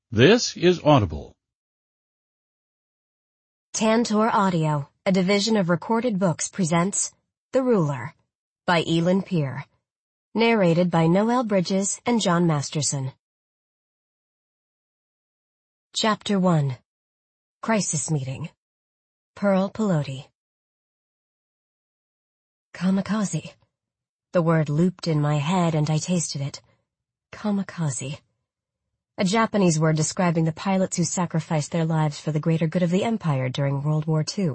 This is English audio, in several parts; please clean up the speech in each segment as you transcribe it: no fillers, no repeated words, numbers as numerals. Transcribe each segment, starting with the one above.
This is Audible. Tantor Audio, a division of Recorded Books, presents The Ruler by Elin Peer. Narrated by Noel Bridges and John Masterson. Chapter 1. Crisis Meeting. Pearl Pelote. Kamikaze. The word looped in my head and I tasted it. Kamikaze. A Japanese word describing the pilots who sacrificed their lives for the greater good of the empire during World War II.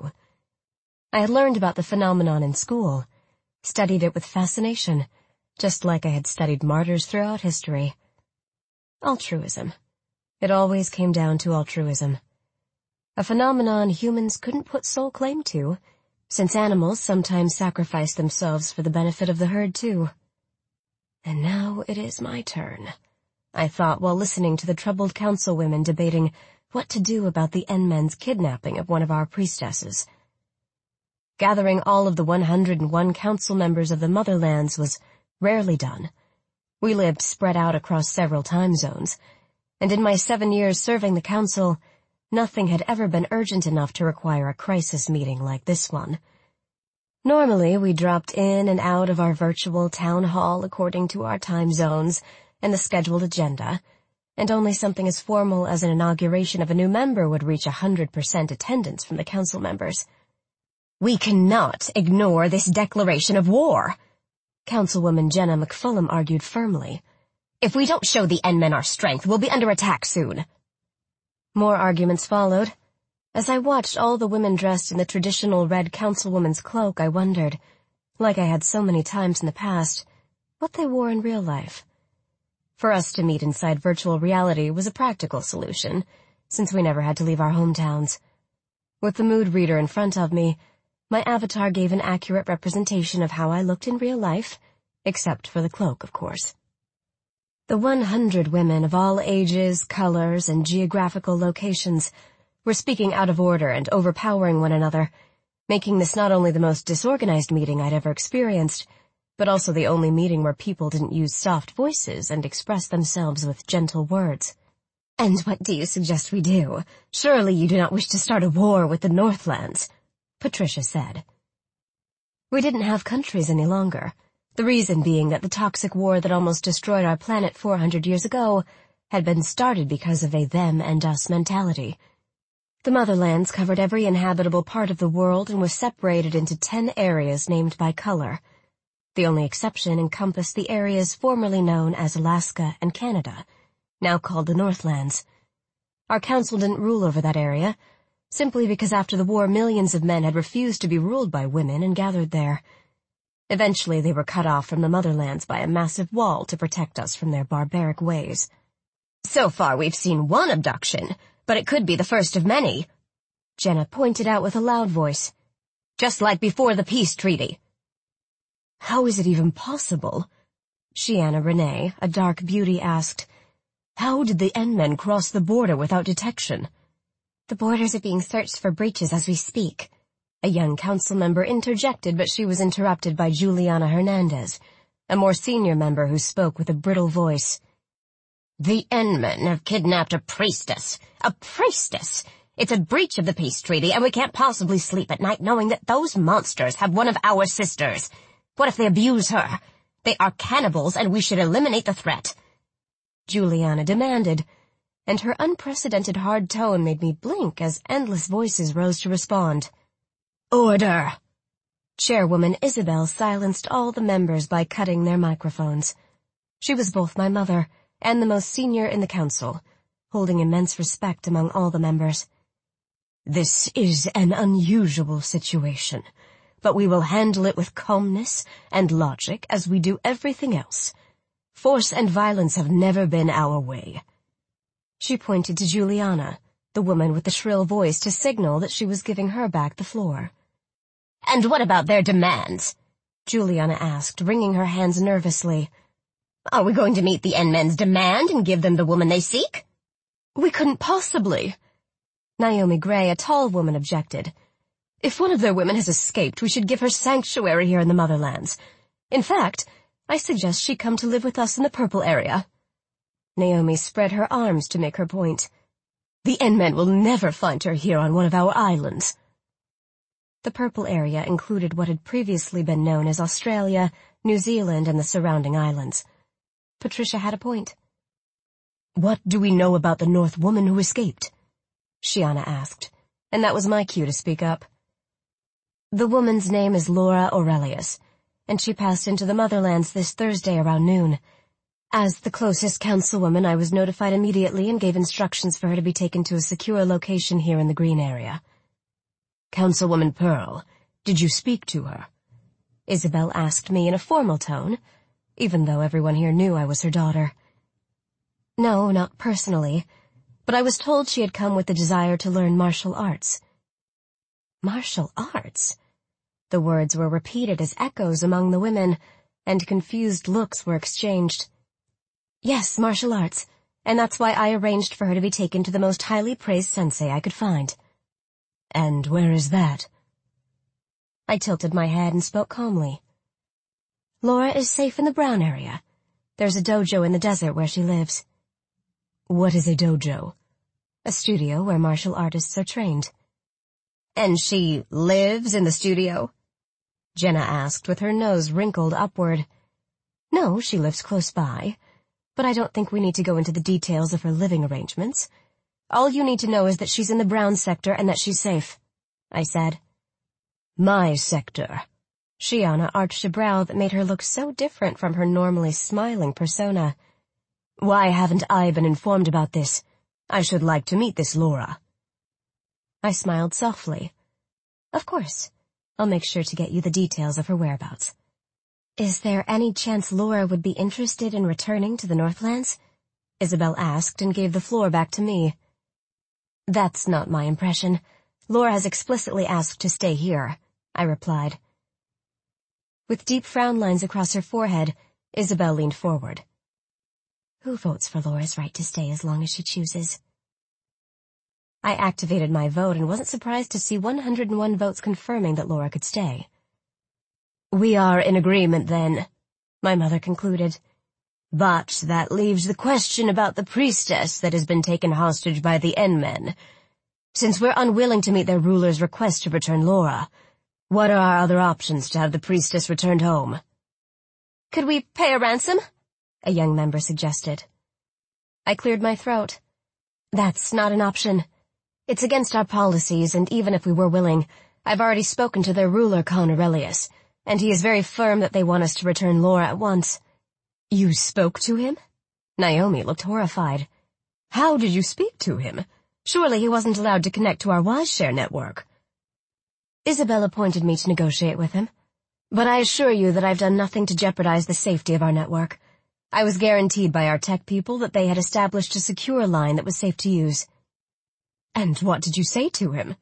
I had learned about the phenomenon in school, studied it with fascination, just like I had studied martyrs throughout history. Altruism. It always came down to altruism. A phenomenon humans couldn't put sole claim to, since animals sometimes sacrifice themselves for the benefit of the herd too. And now it is my turn, I thought while listening to the troubled councilwomen debating what to do about the N-men's kidnapping of one of our priestesses. Gathering all of the 101 council members of the motherlands was rarely done. We lived spread out across several time zones, and in my 7 years serving the council, nothing had ever been urgent enough to require a crisis meeting like this one. Normally, we dropped in and out of our virtual town hall according to our time zones and the scheduled agenda, and only something as formal as an inauguration of a new member would reach 100% attendance from the council members. "We cannot ignore this declaration of war," Councilwoman Jenna McFullum argued firmly. "If we don't show the N-men our strength, we'll be under attack soon." More arguments followed. As I watched all the women dressed in the traditional red councilwoman's cloak, I wondered, like I had so many times in the past, what they wore in real life. For us to meet inside virtual reality was a practical solution, since we never had to leave our hometowns. With the mood reader in front of me, my avatar gave an accurate representation of how I looked in real life, except for the cloak, of course. The 100 women of all ages, colors, and geographical locations were speaking out of order and overpowering one another, making this not only the most disorganized meeting I'd ever experienced, but also the only meeting where people didn't use soft voices and express themselves with gentle words. "And what do you suggest we do? Surely you do not wish to start a war with the Northlands," Patricia said. We didn't have countries any longer, the reason being that the toxic war that almost destroyed our planet 400 years ago had been started because of a them and us mentality. The motherlands covered every inhabitable part of the world and was separated into 10 areas named by color. The only exception encompassed the areas formerly known as Alaska and Canada, now called the Northlands. Our council didn't rule over that area, simply because after the war millions of men had refused to be ruled by women and gathered there. Eventually they were cut off from the motherlands by a massive wall to protect us from their barbaric ways. "So far we've seen one abduction, but it could be the first of many," Jenna pointed out with a loud voice. "Just like before the peace treaty." "How is it even possible?" Shiana Renee, a dark beauty, asked. "How did the N-men cross the border without detection?" "The borders are being searched for breaches as we speak," a young council member interjected, but she was interrupted by Juliana Hernandez, a more senior member who spoke with a brittle voice. "The N-men have kidnapped a priestess. A priestess! It's a breach of the peace treaty, and we can't possibly sleep at night knowing that those monsters have one of our sisters. What if they abuse her? They are cannibals, and we should eliminate the threat," Juliana demanded, and her unprecedented hard tone made me blink as endless voices rose to respond. "Order!" Chairwoman Isabel silenced all the members by cutting their microphones. She was both my mother and the most senior in the council, holding immense respect among all the members. "This is an unusual situation, but we will handle it with calmness and logic as we do everything else. Force and violence have never been our way." She pointed to Juliana, the woman with the shrill voice, to signal that she was giving her back the floor. "And what about their demands?" Juliana asked, wringing her hands nervously. "Are we going to meet the N-men's demand and give them the woman they seek?" "We couldn't possibly," Naomi Gray, a tall woman, objected. "If one of their women has escaped, we should give her sanctuary here in the motherlands. In fact, I suggest she come to live with us in the purple area." Naomi spread her arms to make her point. The N-men will never find her here on one of our islands. The purple area included what had previously been known as Australia, New Zealand, and the surrounding islands. Patricia had a point. What do we know about the North woman who escaped? Shiana asked, and that was my cue to speak up. The woman's name is Laura Aurelius, and she passed into the motherlands this Thursday around noon. As the closest councilwoman, I was notified immediately and gave instructions for her to be taken to a secure location here in the green area. Councilwoman Pearl, did you speak to her? Isabel asked me in a formal tone, even though everyone here knew I was her daughter. No, not personally, but I was told she had come with the desire to learn martial arts. Martial arts? The words were repeated as echoes among the women, and confused looks were exchanged. Yes, martial arts, and that's why I arranged for her to be taken to the most highly praised sensei I could find. And where is that? I tilted my head and spoke calmly. Laura is safe in the Brown area. There's a dojo in the desert where she lives. What is a dojo? A studio where martial artists are trained. And she lives in the studio? Jenna asked with her nose wrinkled upward. No, she lives close by, but I don't think we need to go into the details of her living arrangements. All you need to know is that she's in the Brown sector and that she's safe, I said. My sector. Shiana arched a brow that made her look so different from her normally smiling persona. Why haven't I been informed about this? I should like to meet this Laura. I smiled softly. Of course. I'll make sure to get you the details of her whereabouts. Is there any chance Laura would be interested in returning to the Northlands? Isabel asked and gave the floor back to me. That's not my impression. Laura has explicitly asked to stay here, I replied. With deep frown lines across her forehead, Isabel leaned forward. Who votes for Laura's right to stay as long as she chooses? I activated my vote and wasn't surprised to see 101 votes confirming that Laura could stay. We are in agreement then, my mother concluded. But that leaves the question about the priestess that has been taken hostage by the N-men. Since we're unwilling to meet their ruler's request to return Laura, what are our other options to have the priestess returned home? Could we pay a ransom? A young member suggested. I cleared my throat. That's not an option. It's against our policies, and even if we were willing, I've already spoken to their ruler, Con Aurelius, and he is very firm that they want us to return Laura at once. You spoke to him? Naomi looked horrified. How did you speak to him? Surely he wasn't allowed to connect to our WiseShare network. Isabella appointed me to negotiate with him, but I assure you that I've done nothing to jeopardize the safety of our network. I was guaranteed by our tech people that they had established a secure line that was safe to use. And what did you say to him?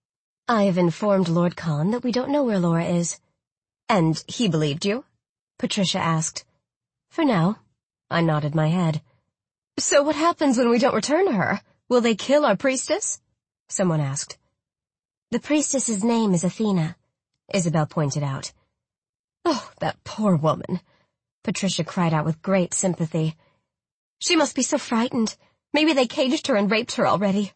I have informed Lord Khan that we don't know where Laura is. And he believed you? Patricia asked. For now. I nodded my head. So what happens when we don't return her? Will they kill our priestess? Someone asked. The priestess's name is Athena, Isabel pointed out. Oh, that poor woman, Patricia cried out with great sympathy. She must be so frightened. Maybe they caged her and raped her already.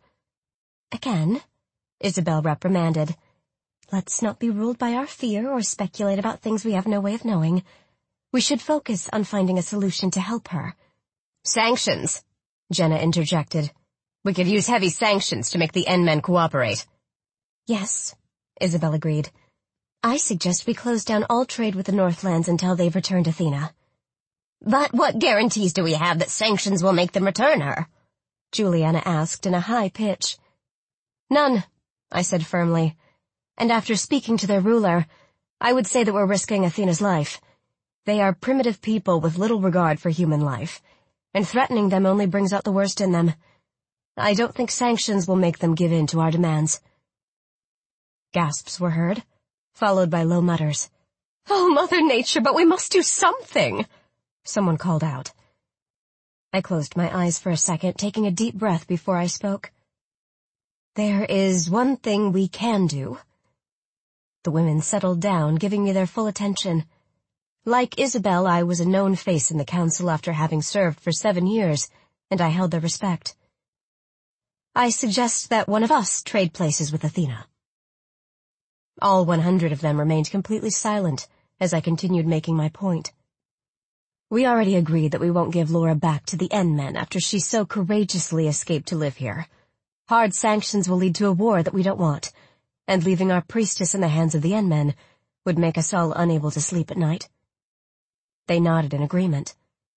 Again, Isabel reprimanded. Let's not be ruled by our fear or speculate about things we have no way of knowing. We should focus on finding a solution to help her. Sanctions, Jenna interjected. We could use heavy sanctions to make the N-men cooperate. Yes, Isabel agreed. I suggest we close down all trade with the Northlands until they've returned Athena. But what guarantees do we have that sanctions will make them return her? Juliana asked in a high pitch. None, I said firmly. And after speaking to their ruler, I would say that we're risking Athena's life. They are primitive people with little regard for human life, and threatening them only brings out the worst in them. I don't think sanctions will make them give in to our demands. Gasps were heard, followed by low mutters. Oh, Mother Nature, but we must do something, someone called out. I closed my eyes for a second, taking a deep breath before I spoke. There is one thing we can do. The women settled down, giving me their full attention. Like Isabel, I was a known face in the council after having served for 7 years, and I held their respect. I suggest that one of us trade places with Athena. All 100 of them remained completely silent as I continued making my point. We already agreed that we won't give Laura back to the N-Men after she so courageously escaped to live here. Hard sanctions will lead to a war that we don't want, and leaving our priestess in the hands of the N-Men would make us all unable to sleep at night. They nodded in agreement.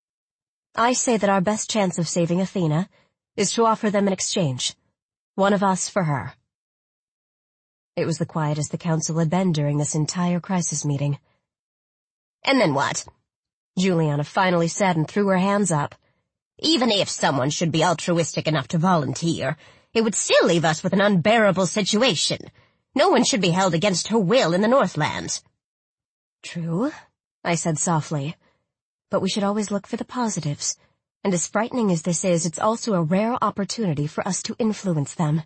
I say that our best chance of saving Athena is to offer them an exchange. One of us for her. It was the quietest the council had been during this entire crisis meeting. And then what? Juliana finally said and threw her hands up. Even if someone should be altruistic enough to volunteer, it would still leave us with an unbearable situation. No one should be held against her will in the Northlands. True, I said softly, but we should always look for the positives, and as frightening as this is, it's also a rare opportunity for us to influence them.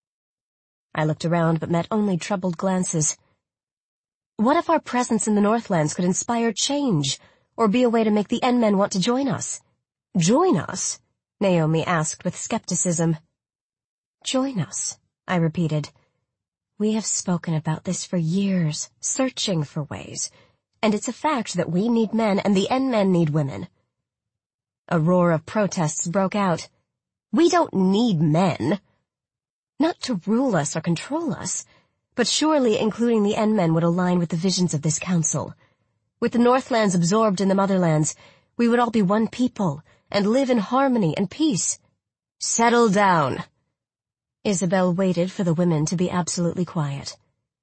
I looked around but met only troubled glances. What if our presence in the Northlands could inspire change, or be a way to make the N-Men want to join us? Join us? Naomi asked with skepticism. Join us, I repeated. We have spoken about this for years, searching for ways, and it's a fact that we need men and the N-Men need women. A roar of protests broke out. We don't need men. Not to rule us or control us, but surely including the N-Men would align with the visions of this council. With the Northlands absorbed in the Motherlands, we would all be one people and live in harmony and peace. Settle down. Isabel waited for the women to be absolutely quiet.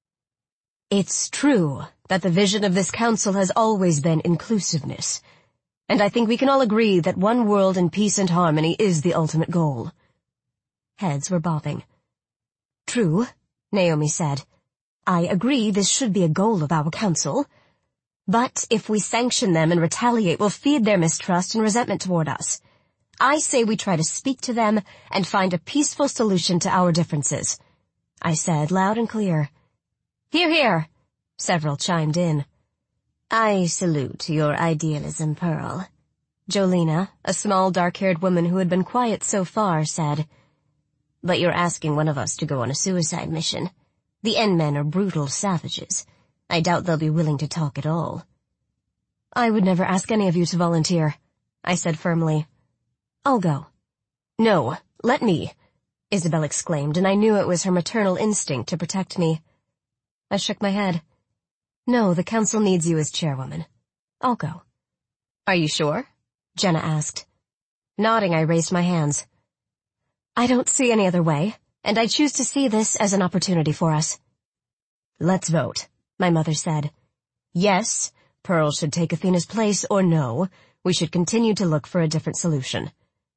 It's true that the vision of this council has always been inclusiveness, and I think we can all agree that one world in peace and harmony is the ultimate goal. Heads were bobbing. True, Naomi said. I agree this should be a goal of our council. But if we sanction them and retaliate, we'll feed their mistrust and resentment toward us. I say we try to speak to them and find a peaceful solution to our differences. I said loud and clear. Hear, hear, several chimed in. I salute your idealism, Pearl. Jolena, a small dark-haired woman who had been quiet so far, said, But you're asking one of us to go on a suicide mission. The N-Men are brutal savages. I doubt they'll be willing to talk at all. I would never ask any of you to volunteer, I said firmly. I'll go. No, let me, Isabel exclaimed, and I knew it was her maternal instinct to protect me. I shook my head. No, the council needs you as chairwoman. I'll go. Are you sure? Jenna asked. Nodding, I raised my hands. I don't see any other way, and I choose to see this as an opportunity for us. Let's vote, my mother said. Yes, Pearl should take Athena's place, or no, we should continue to look for a different solution.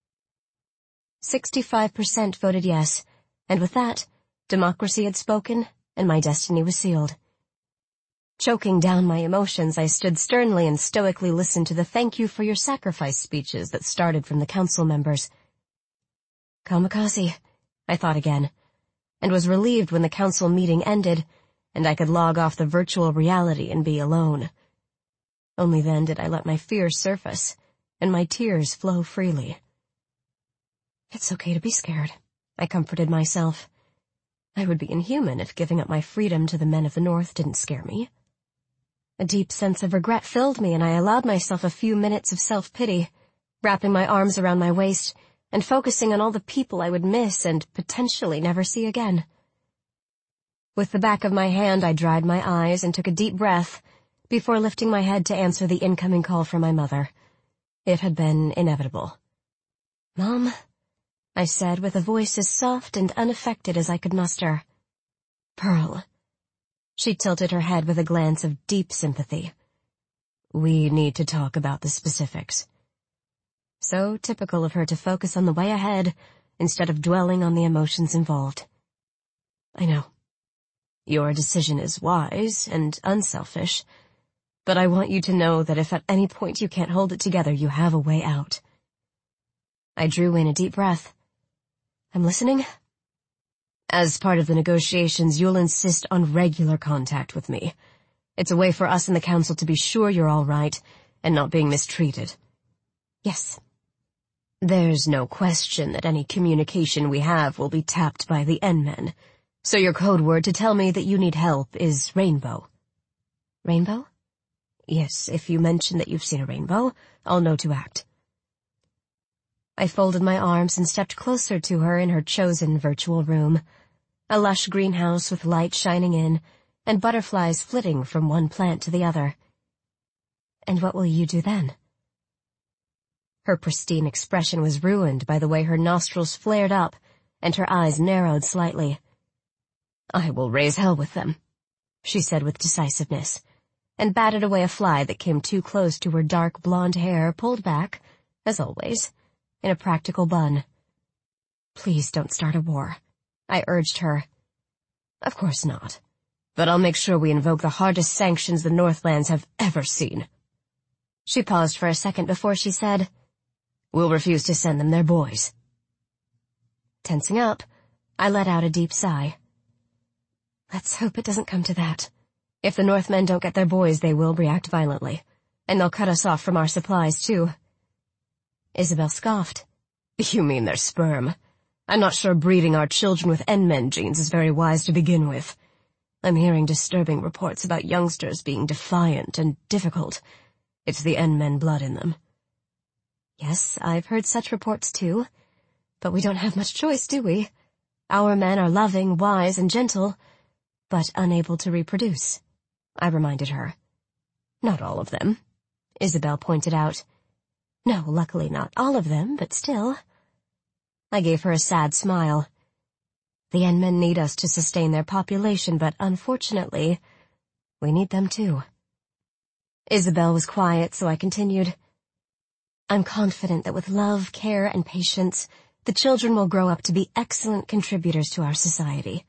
65% voted yes, and with that, democracy had spoken, and my destiny was sealed. Choking down my emotions, I stood sternly and stoically listened to the thank you for your sacrifice speeches that started from the council members. Kamikaze, I thought again, and was relieved when the council meeting ended, and I could log off the virtual reality and be alone. Only then did I let my fears surface, and my tears flow freely. It's okay to be scared, I comforted myself. I would be inhuman if giving up my freedom to the men of the North didn't scare me. A deep sense of regret filled me, and I allowed myself a few minutes of self-pity, wrapping my arms around my waist and focusing on all the people I would miss and potentially never see again. With the back of my hand, I dried my eyes and took a deep breath before lifting my head to answer the incoming call from my mother. It had been inevitable. Mom, I said with a voice as soft and unaffected as I could muster. Pearl. She tilted her head with a glance of deep sympathy. We need to talk about the specifics. So typical of her to focus on the way ahead instead of dwelling on the emotions involved. I know. Your decision is wise and unselfish, but I want you to know that if at any point you can't hold it together, you have a way out. I drew in a deep breath. I'm listening. As part of the negotiations, you'll insist on regular contact with me. It's a way for us in the council to be sure you're all right and not being mistreated. Yes. There's no question that any communication we have will be tapped by the N-men, so your code word to tell me that you need help is Rainbow. Rainbow? Yes, if you mention that you've seen a rainbow, I'll know to act. I folded my arms and stepped closer to her in her chosen virtual room, a lush greenhouse with light shining in, and butterflies flitting from one plant to the other. And what will you do then? Her pristine expression was ruined by the way her nostrils flared up and her eyes narrowed slightly. I will raise hell with them, she said with decisiveness, and batted away a fly that came too close to her dark blonde hair pulled back, as always, in a practical bun. Please don't start a war, I urged her. Of course not, but I'll make sure we invoke the hardest sanctions the Northlands have ever seen. She paused for a second before she said, We'll refuse to send them their boys. Tensing up, I let out a deep sigh. Let's hope it doesn't come to that. If the Northmen don't get their boys, they will react violently, and they'll cut us off from our supplies, too. Isabel scoffed. You mean their sperm. I'm not sure breeding our children with N-men genes is very wise to begin with. I'm hearing disturbing reports about youngsters being defiant and difficult. It's the N-men blood in them. Yes, I've heard such reports, too. But we don't have much choice, do we? Our men are loving, wise, and gentle, but unable to reproduce, I reminded her. Not all of them, Isabel pointed out. No, luckily not all of them, but still. I gave her a sad smile. The N-men need us to sustain their population, but unfortunately, we need them too. Isabel was quiet, so I continued. I'm confident that with love, care, and patience, the children will grow up to be excellent contributors to our society.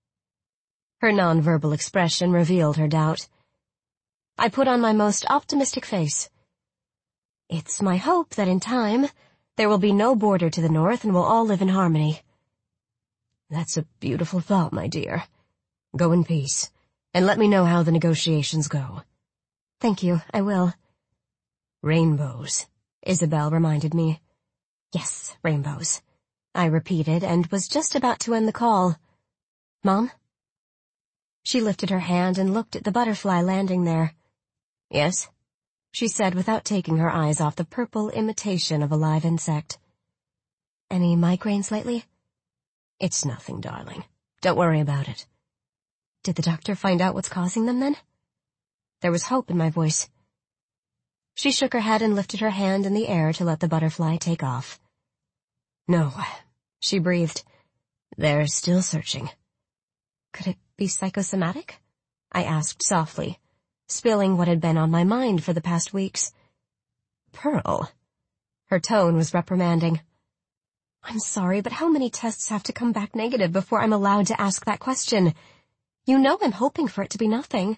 Her nonverbal expression revealed her doubt. I put on my most optimistic face. It's my hope that in time, there will be no border to the north and we'll all live in harmony. That's a beautiful thought, my dear. Go in peace, and let me know how the negotiations go. Thank you, I will. Rainbows, Isabel reminded me. Yes, rainbows, I repeated, and was just about to end the call. Mom? She lifted her hand and looked at the butterfly landing there. Yes, she said without taking her eyes off the purple imitation of a live insect. Any migraines lately? It's nothing, darling. Don't worry about it. Did the doctor find out what's causing them, then? There was hope in my voice. She shook her head and lifted her hand in the air to let the butterfly take off. No, she breathed. They're still searching. Could it be psychosomatic? I asked softly, spilling what had been on my mind for the past weeks. Pearl. Her tone was reprimanding. I'm sorry, but how many tests have to come back negative before I'm allowed to ask that question? You know I'm hoping for it to be nothing.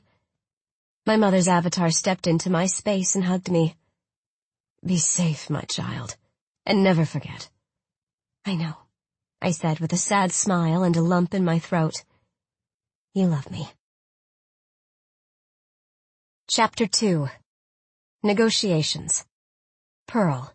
My mother's avatar stepped into my space and hugged me. Be safe, my child, and never forget. I know, I said with a sad smile and a lump in my throat. You love me. Chapter 2. Negotiations. Pearl.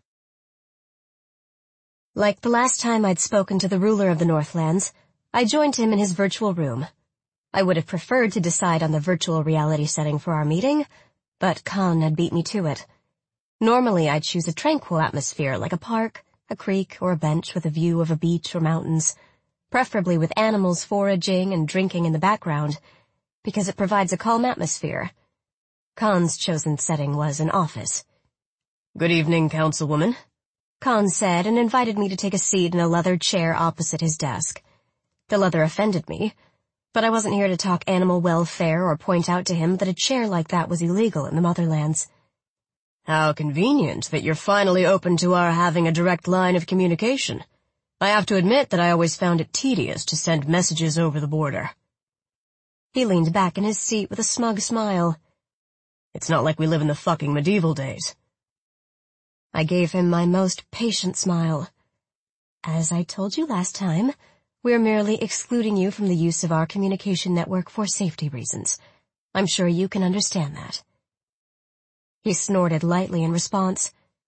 Like the last time I'd spoken to the ruler of the Northlands, I joined him in his virtual room. I would have preferred to decide on the virtual reality setting for our meeting, but Khan had beat me to it. Normally I'd choose a tranquil atmosphere like a park, a creek, or a bench with a view of a beach or mountains, preferably with animals foraging and drinking in the background, because it provides a calm atmosphere. Khan's chosen setting was an office. Good evening, Councilwoman, Khan said and invited me to take a seat in a leather chair opposite his desk. The leather offended me, but I wasn't here to talk animal welfare or point out to him that a chair like that was illegal in the Motherlands. How convenient that you're finally open to our having a direct line of communication. I have to admit that I always found it tedious to send messages over the border. He leaned back in his seat with a smug smile. It's not like we live in the fucking medieval days. I gave him my most patient smile. As I told you last time, we're merely excluding you from the use of our communication network for safety reasons. I'm sure you can understand that. He snorted lightly in response.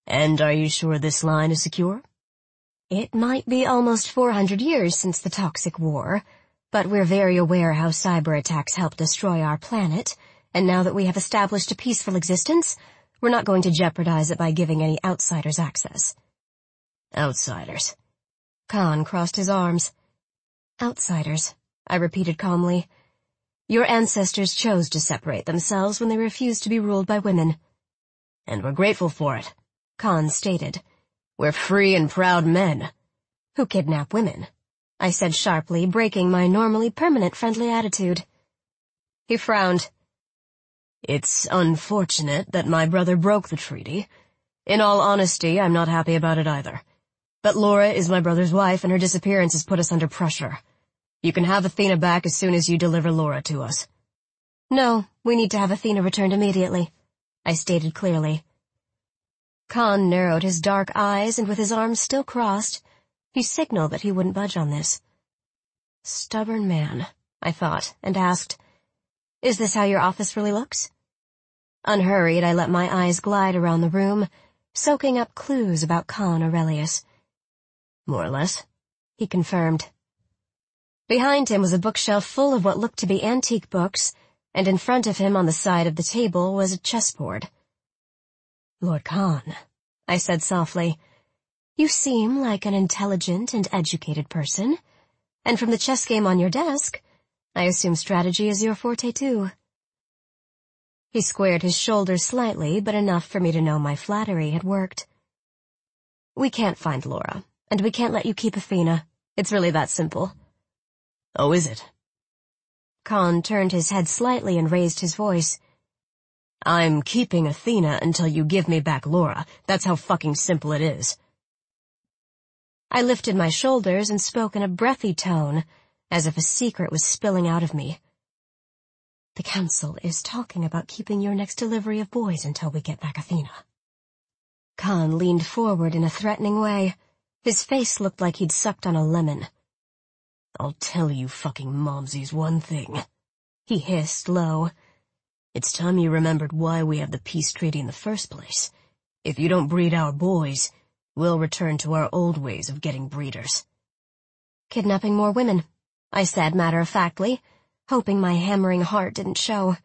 And are you sure this line is secure? It might be almost 400 years since the Toxic War, but we're very aware how cyber attacks help destroy our planet, and now that we have established a peaceful existence, we're not going to jeopardize it by giving any outsiders access. Outsiders. Khan crossed his arms. Outsiders, I repeated calmly. Your ancestors chose to separate themselves when they refused to be ruled by women. And we're grateful for it, Khan stated. We're free and proud men. Who kidnap women? I said sharply, breaking my normally permanent friendly attitude. He frowned. It's unfortunate that my brother broke the treaty. In all honesty, I'm not happy about it either. But Laura is my brother's wife, and her disappearance has put us under pressure. You can have Athena back as soon as you deliver Laura to us. No, we need to have Athena returned immediately, I stated clearly. Khan narrowed his dark eyes, and with his arms still crossed, he signaled that he wouldn't budge on this. Stubborn man, I thought, and asked, Is this how your office really looks? Unhurried, I let my eyes glide around the room, soaking up clues about Khan Aurelius. More or less, he confirmed. Behind him was a bookshelf full of what looked to be antique books, and in front of him on the side of the table was a chessboard. Lord Khan, I said softly, you seem like an intelligent and educated person, and from the chess game on your desk, I assume strategy is your forte too. He squared his shoulders slightly, but enough for me to know my flattery had worked. We can't find Laura, and we can't let you keep Athena. It's really that simple. Oh, is it? Khan turned his head slightly and raised his voice. I'm keeping Athena until you give me back Laura. That's how fucking simple it is. I lifted my shoulders and spoke in a breathy tone, as if a secret was spilling out of me. The council is talking about keeping your next delivery of boys until we get back Athena. Khan leaned forward in a threatening way. His face looked like he'd sucked on a lemon. I'll tell you fucking momsies one thing, he hissed low. It's time you remembered why we have the peace treaty in the first place. If you don't breed our boys, we'll return to our old ways of getting breeders. Kidnapping more women, I said matter-of-factly, hoping my hammering heart didn't show.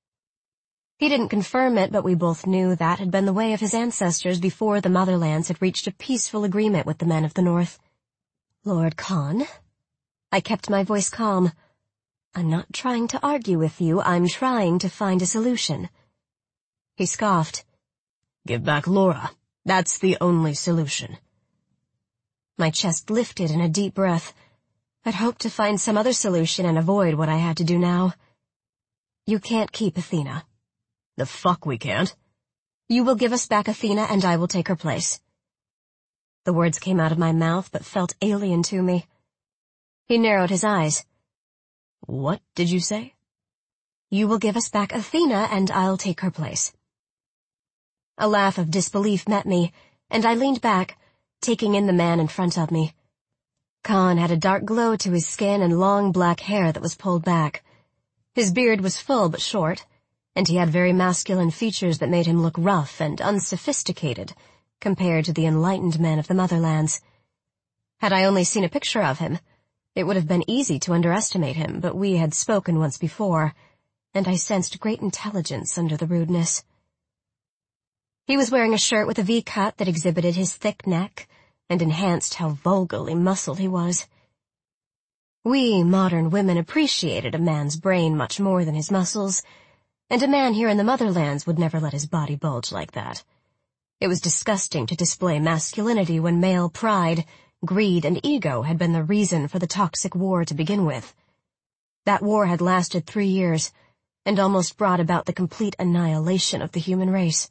He didn't confirm it, but we both knew that had been the way of his ancestors before the Motherlands had reached a peaceful agreement with the men of the North. Lord Khan? I kept my voice calm. I'm not trying to argue with you, I'm trying to find a solution. He scoffed. Give back Laura. That's the only solution. My chest lifted in a deep breath. I'd hoped to find some other solution and avoid what I had to do now. You can't keep Athena. The fuck we can't? You will give us back Athena and I will take her place. The words came out of my mouth but felt alien to me. He narrowed his eyes. What did you say? You will give us back Athena and I'll take her place. A laugh of disbelief met me, and I leaned back, taking in the man in front of me. Khan had a dark glow to his skin and long black hair that was pulled back. His beard was full but short, and he had very masculine features that made him look rough and unsophisticated compared to the enlightened men of the Motherlands. Had I only seen a picture of him, it would have been easy to underestimate him, but we had spoken once before, and I sensed great intelligence under the rudeness. He was wearing a shirt with a V-cut that exhibited his thick neck and enhanced how vulgarly muscled he was. We modern women appreciated a man's brain much more than his muscles, and a man here in the Motherlands would never let his body bulge like that. It was disgusting to display masculinity when male pride, greed, and ego had been the reason for the Toxic War to begin with. That war had lasted 3 years, and almost brought about the complete annihilation of the human race.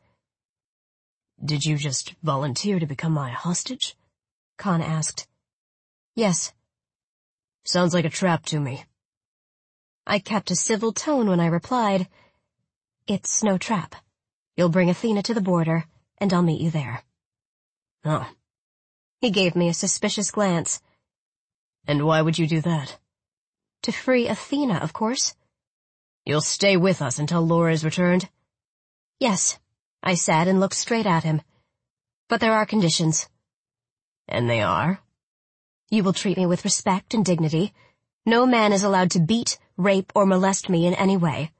Did you just volunteer to become my hostage? Khan asked. Yes. Sounds like a trap to me. I kept a civil tone when I replied, It's no trap. You'll bring Athena to the border, and I'll meet you there. Oh. He gave me a suspicious glance. And why would you do that? To free Athena, of course. You'll stay with us until Laura is returned? Yes, I said and looked straight at him. But there are conditions. And they are? You will treat me with respect and dignity. No man is allowed to beat, rape, or molest me in any way.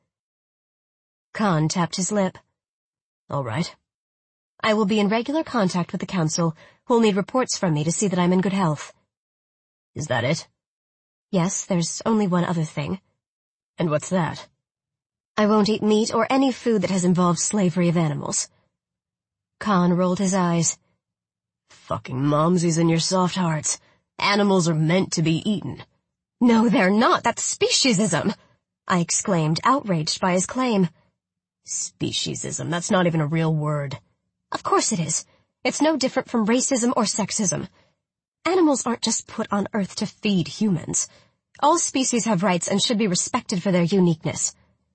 Khan tapped his lip. All right. I will be in regular contact with the council, who will need reports from me to see that I'm in good health. Is that it? Yes, there's only one other thing. And what's that? I won't eat meat or any food that has involved slavery of animals. Khan rolled his eyes. Fucking momsies in your soft hearts. Animals are meant to be eaten. No, they're not. That's speciesism, I exclaimed, outraged by his claim. Speciesism, that's not even a real word. Of course it is. It's no different from racism or sexism. Animals aren't just put on Earth to feed humans. All species have rights and should be respected for their uniqueness.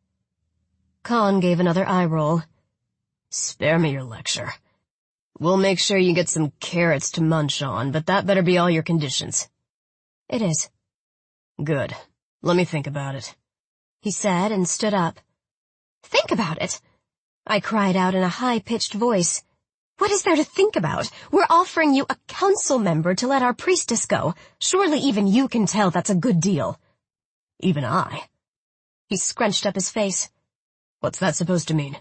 Khan gave another eye roll. Spare me your lecture. We'll make sure you get some carrots to munch on, but that better be all your conditions. It is. Good. Let me think about it, he said and stood up. Think about it? I cried out in a high-pitched voice. What is there to think about? We're offering you a council member to let our priestess go. Surely even you can tell that's a good deal. Even I. He scrunched up his face. What's that supposed to mean?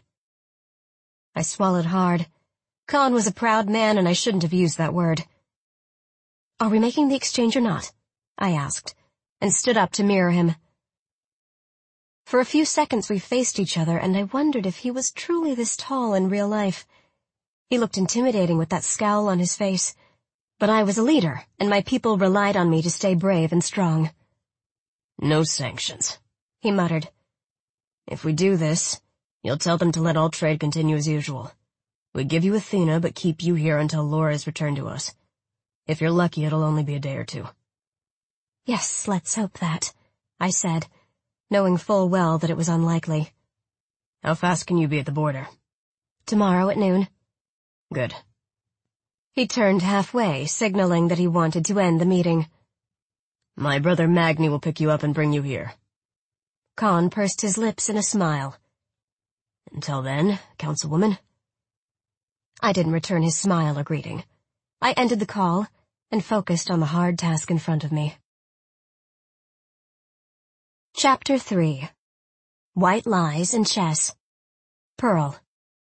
I swallowed hard. Khan was a proud man and I shouldn't have used that word. Are we making the exchange or not? I asked, and stood up to mirror him. For a few seconds we faced each other, and I wondered if he was truly this tall in real life. He looked intimidating with that scowl on his face, but I was a leader, and my people relied on me to stay brave and strong. No sanctions, he muttered. If we do this, you'll tell them to let all trade continue as usual. We give you Athena, but keep you here until Laura is returned to us. If you're lucky, it'll only be a day or two. Yes, let's hope that, I said, knowing full well that it was unlikely. How fast can you be at the border? Tomorrow at noon. Good. He turned halfway, signaling that he wanted to end the meeting. My brother Magni will pick you up and bring you here. Khan pursed his lips in a smile. Until then, Councilwoman. I didn't return his smile or greeting. I ended the call and focused on the hard task in front of me. Chapter 3. White Lies and Chess. Pearl.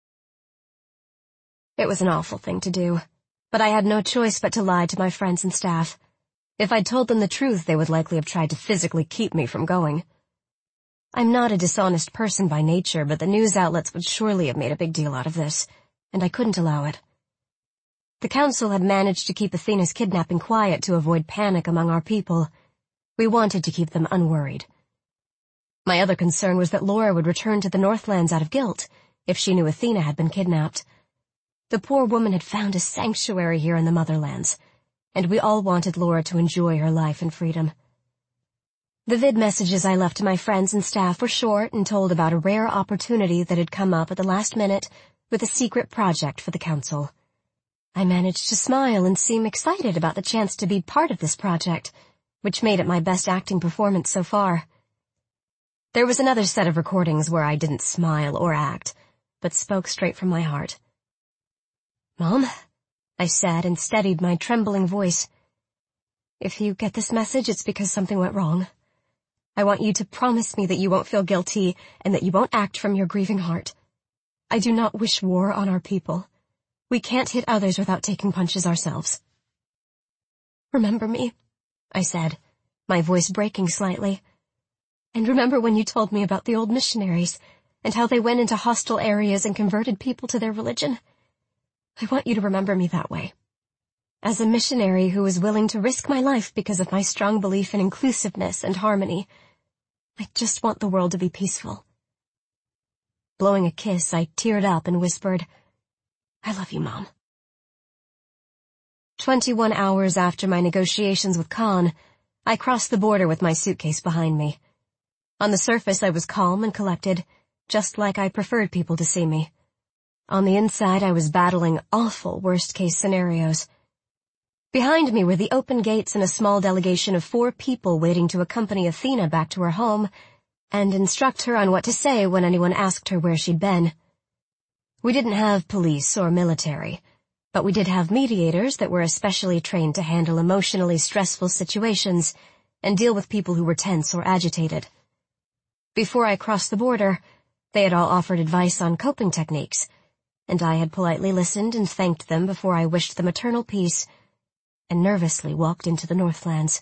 It was an awful thing to do, but I had no choice but to lie to my friends and staff. If I'd told them the truth, they would likely have tried to physically keep me from going. I'm not a dishonest person by nature, but the news outlets would surely have made a big deal out of this, and I couldn't allow it. The council had managed to keep Athena's kidnapping quiet to avoid panic among our people. We wanted to keep them unworried. My other concern was that Laura would return to the Northlands out of guilt if she knew Athena had been kidnapped. The poor woman had found a sanctuary here in the Motherlands, and we all wanted Laura to enjoy her life in freedom. The vid messages I left to my friends and staff were short and told about a rare opportunity that had come up at the last minute with a secret project for the council. I managed to smile and seem excited about the chance to be part of this project, which made it my best acting performance so far. There was another set of recordings where I didn't smile or act, but spoke straight from my heart. "Mom," I said and steadied my trembling voice. "If you get this message, it's because something went wrong. I want you to promise me that you won't feel guilty and that you won't act from your grieving heart. I do not wish war on our people. We can't hit others without taking punches ourselves." "Remember me," I said, my voice breaking slightly. "And remember when you told me about the old missionaries and how they went into hostile areas and converted people to their religion? I want you to remember me that way. As a missionary who was willing to risk my life because of my strong belief in inclusiveness and harmony, I just want the world to be peaceful." Blowing a kiss, I teared up and whispered, "I love you, Mom." 21 hours after my negotiations with Khan, I crossed the border with my suitcase behind me. On the surface, I was calm and collected, just like I preferred people to see me. On the inside, I was battling awful worst-case scenarios. Behind me were the open gates and a small delegation of 4 people waiting to accompany Athena back to her home and instruct her on what to say when anyone asked her where she'd been. We didn't have police or military, But we did have mediators that were especially trained to handle emotionally stressful situations and deal with people who were tense or agitated. Before I crossed the border, they had all offered advice on coping techniques, and I had politely listened and thanked them before I wished them eternal peace and nervously walked into the Northlands.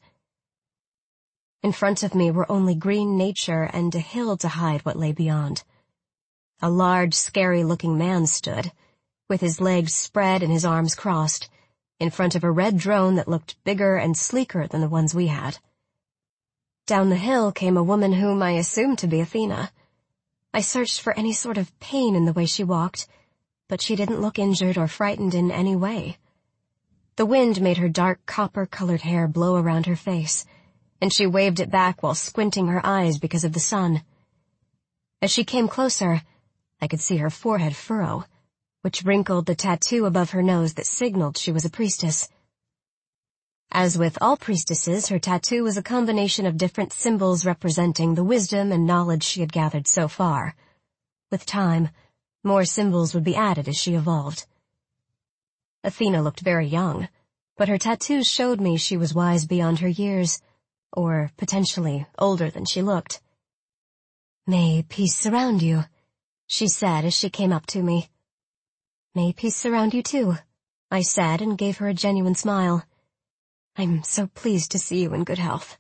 In front of me were only green nature and a hill to hide what lay beyond. A large, scary-looking man stood, with his legs spread and his arms crossed, in front of a red drone that looked bigger and sleeker than the ones we had. Down the hill came a woman whom I assumed to be Athena. I searched for any sort of pain in the way she walked, but she didn't look injured or frightened in any way. The wind made her dark copper-colored hair blow around her face, and she waved it back while squinting her eyes because of the sun. As she came closer, I could see her forehead furrow, which wrinkled the tattoo above her nose that signaled she was a priestess. As with all priestesses, her tattoo was a combination of different symbols representing the wisdom and knowledge she had gathered so far. With time, more symbols would be added as she evolved. Athena looked very young, but her tattoos showed me she was wise beyond her years, or potentially older than she looked. "May peace surround you," she said as she came up to me. "May peace surround you too," I said and gave her a genuine smile. "I'm so pleased to see you in good health."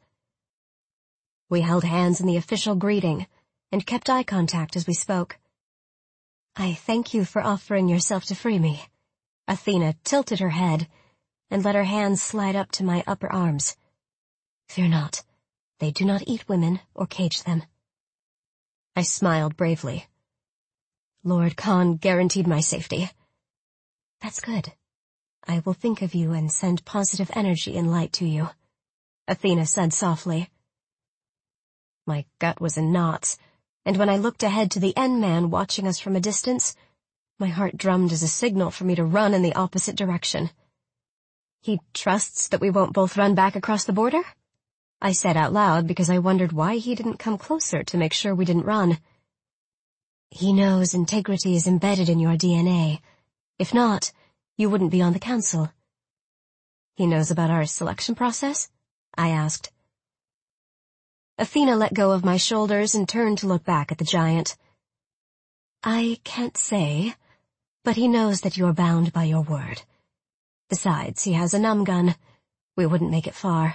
We held hands in the official greeting and kept eye contact as we spoke. "I thank you for offering yourself to free me." Athena tilted her head and let her hands slide up to my upper arms. "Fear not. They do not eat women or cage them." I smiled bravely. "Lord Khan guaranteed my safety." "That's good. I will think of you and send positive energy and light to you," Athena said softly. My gut was in knots, and when I looked ahead to the N-man watching us from a distance, my heart drummed as a signal for me to run in the opposite direction. "He trusts that we won't both run back across the border?" I said out loud because I wondered why he didn't come closer to make sure we didn't run. "He knows integrity is embedded in your DNA. If not, you wouldn't be on the council." "He knows about our selection process?" I asked. Athena let go of my shoulders and turned to look back at the giant. "I can't say, but he knows that you're bound by your word. Besides, he has a numgun. We wouldn't make it far."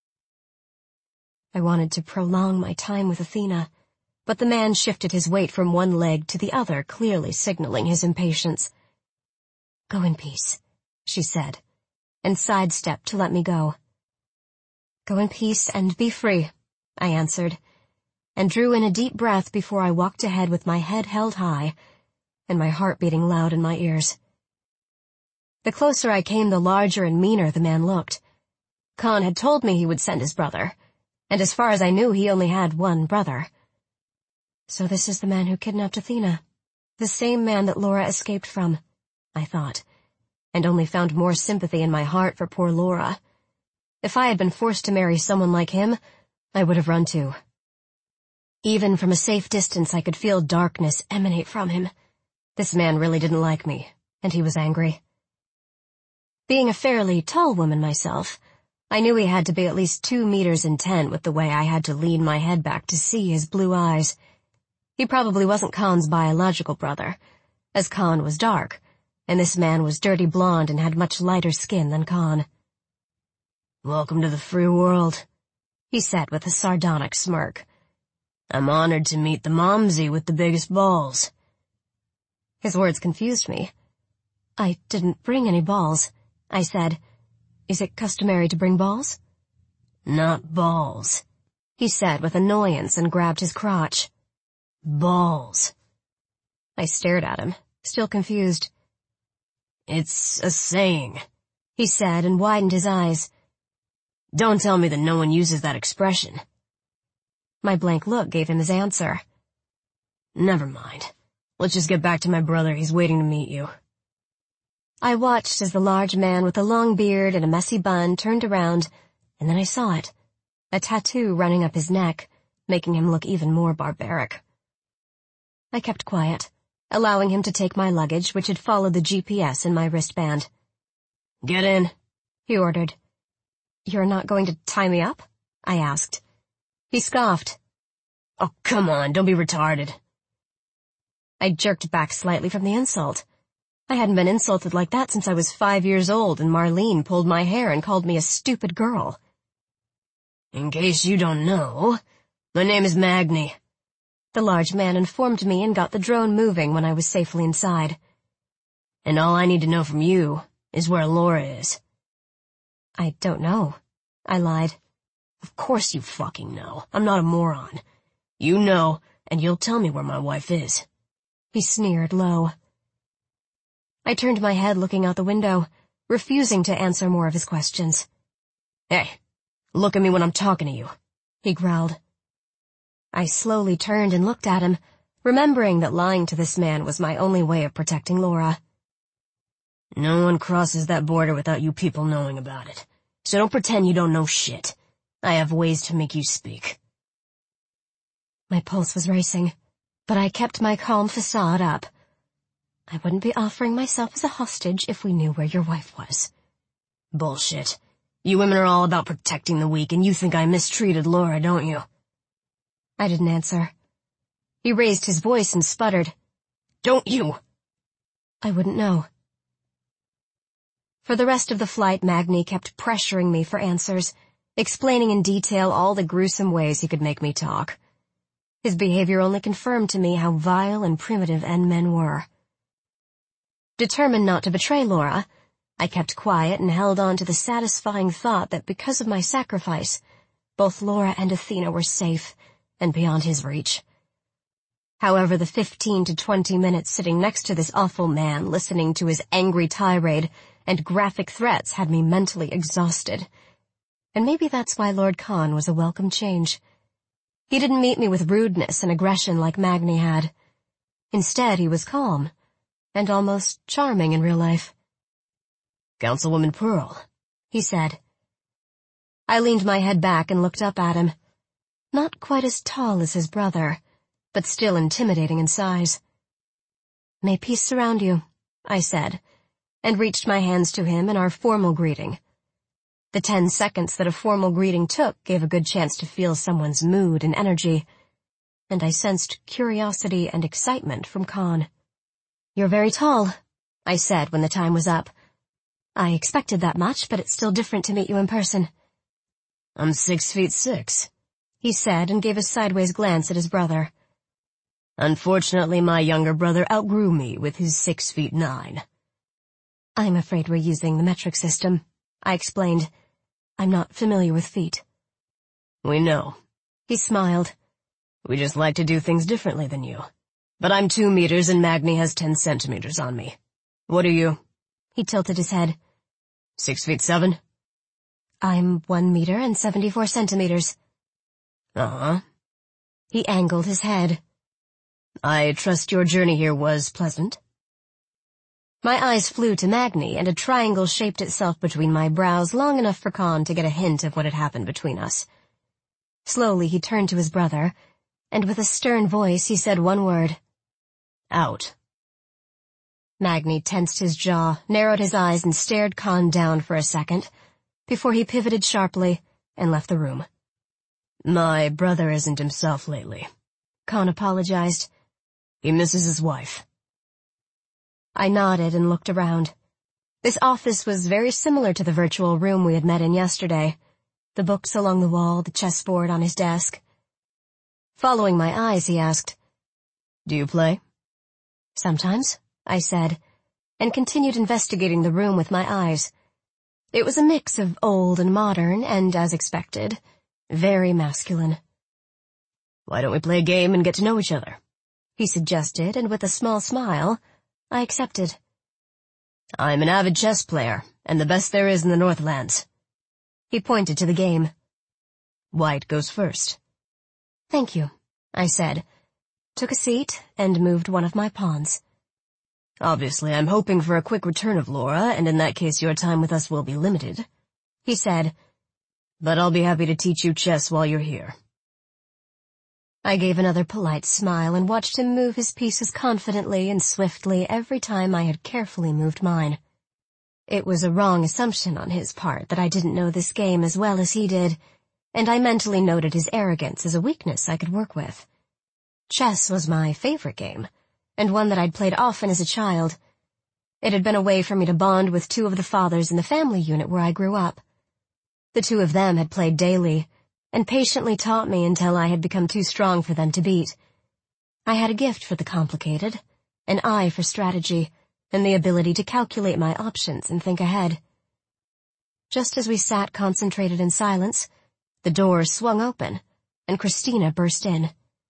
I wanted to prolong my time with Athena, but the man shifted his weight from one leg to the other, clearly signaling his impatience. "Go in peace," she said, and sidestepped to let me go. "Go in peace and be free," I answered, and drew in a deep breath before I walked ahead with my head held high and my heart beating loud in my ears. The closer I came, the larger and meaner the man looked. Khan had told me he would send his brother, and as far as I knew, he only had one brother. So this is the man who kidnapped Athena, the same man that Laura escaped from, I thought, and only found more sympathy in my heart for poor Laura. If I had been forced to marry someone like him, I would have run too. Even from a safe distance, I could feel darkness emanate from him. This man really didn't like me, and he was angry. Being a fairly tall woman myself, I knew he had to be at least 2 meters in 10 with the way I had to lean my head back to see his blue eyes. He probably wasn't Khan's biological brother, as Khan was dark, and this man was dirty blonde and had much lighter skin than Khan. "Welcome to the free world," he said with a sardonic smirk. "I'm honored to meet the Momsy with the biggest balls." His words confused me. "I didn't bring any balls," I said. "Is it customary to bring balls?" "Not balls," he said with annoyance and grabbed his crotch. "Balls." I stared at him, still confused. "It's a saying," he said and widened his eyes. "Don't tell me that no one uses that expression." My blank look gave him his answer. "Never mind. Let's just get back to my brother. He's waiting to meet you." I watched as the large man with a long beard and a messy bun turned around, and then I saw it. A tattoo running up his neck, making him look even more barbaric. I kept quiet, allowing him to take my luggage, which had followed the GPS in my wristband. Get in, he ordered. You're not going to tie me up? I asked. He scoffed. Oh, come on, don't be retarded. I jerked back slightly from the insult. I hadn't been insulted like that since I was 5 years old and Marlene pulled my hair and called me a stupid girl. In case you don't know, my name is Magni. The large man informed me and got the drone moving when I was safely inside. And all I need to know from you is where Laura is. I don't know, I lied. Of course you fucking know. I'm not a moron. You know, and you'll tell me where my wife is. He sneered low. I turned my head looking out the window, refusing to answer more of his questions. Hey, look at me when I'm talking to you, he growled. I slowly turned and looked at him, remembering that lying to this man was my only way of protecting Laura. No one crosses that border without you people knowing about it. So don't pretend you don't know shit. I have ways to make you speak. My pulse was racing, but I kept my calm facade up. I wouldn't be offering myself as a hostage if we knew where your wife was. Bullshit. You women are all about protecting the weak, and you think I mistreated Laura, don't you? I didn't answer. He raised his voice and sputtered. Don't you? I wouldn't know. For the rest of the flight, Magni kept pressuring me for answers, explaining in detail all the gruesome ways he could make me talk. His behavior only confirmed to me how vile and primitive N-men were. Determined not to betray Laura, I kept quiet and held on to the satisfying thought that because of my sacrifice, both Laura and Athena were safe and beyond his reach. However, the 15 to 20 minutes sitting next to this awful man, listening to his angry tirade and graphic threats had me mentally exhausted. And maybe that's why Lord Khan was a welcome change. He didn't meet me with rudeness and aggression like Magni had. Instead, he was calm and almost charming in real life. Councilwoman Pearl, he said. I leaned my head back and looked up at him. Not quite as tall as his brother, but still intimidating in size. May peace surround you, I said, and reached my hands to him in our formal greeting. The 10 seconds that a formal greeting took gave a good chance to feel someone's mood and energy, and I sensed curiosity and excitement from Khan. You're very tall, I said when the time was up. I expected that much, but it's still different to meet you in person. I'm 6'6", he said and gave a sideways glance at his brother. Unfortunately, my younger brother outgrew me with his 6'9". I'm afraid we're using the metric system, I explained. I'm not familiar with feet. We know. He smiled. We just like to do things differently than you. But I'm 2 meters and Magni has 10 centimeters on me. What are you? He tilted his head. 6'7"? I'm 1 meter and 74 centimeters. Uh-huh. He angled his head. I trust your journey here was pleasant? My eyes flew to Magni, and a triangle shaped itself between my brows long enough for Khan to get a hint of what had happened between us. Slowly he turned to his brother, and with a stern voice he said one word. Out. Magni tensed his jaw, narrowed his eyes, and stared Khan down for a second, before he pivoted sharply and left the room. My brother isn't himself lately. Khan apologized. He misses his wife. I nodded and looked around. This office was very similar to the virtual room we had met in yesterday. The books along the wall, the chessboard on his desk. Following my eyes, he asked, Do you play? Sometimes, I said, and continued investigating the room with my eyes. It was a mix of old and modern, and, as expected, very masculine. Why don't we play a game and get to know each other? He suggested, and with a small smile, I accepted. I'm an avid chess player, and the best there is in the Northlands. He pointed to the game. White goes first. Thank you, I said, took a seat, and moved one of my pawns. Obviously, I'm hoping for a quick return of Laura, and in that case your time with us will be limited, he said. But I'll be happy to teach you chess while you're here. I gave another polite smile and watched him move his pieces confidently and swiftly every time I had carefully moved mine. It was a wrong assumption on his part that I didn't know this game as well as he did, and I mentally noted his arrogance as a weakness I could work with. Chess was my favorite game, and one that I'd played often as a child. It had been a way for me to bond with two of the fathers in the family unit where I grew up. The two of them had played daily, and patiently taught me until I had become too strong for them to beat. I had a gift for the complicated, an eye for strategy, and the ability to calculate my options and think ahead. Just as we sat concentrated in silence, the door swung open, and Christina burst in.